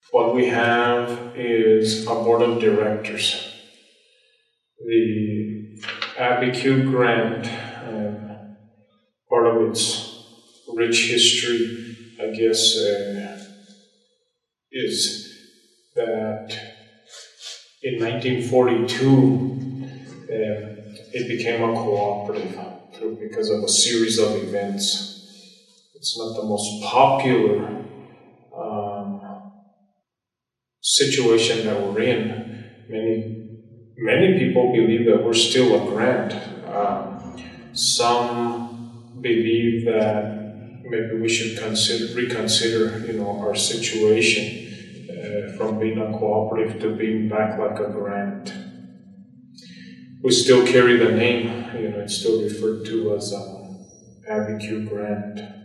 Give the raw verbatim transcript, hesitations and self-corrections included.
What we have is a board of directors. The Abiquiu Grant, uh, part of its rich history, I guess, uh, is that in nineteen forty-two, uh, it became a cooperative through, because of a series of events. It's not the most popular um, situation that we're in. Many, many people believe that we're still a grant. Um, some believe that maybe we should consider, reconsider, you know, our situation. Uh, from being a cooperative to being back like a grant. We still carry the name, you know, it's still referred to as um, Abiquiu Grant.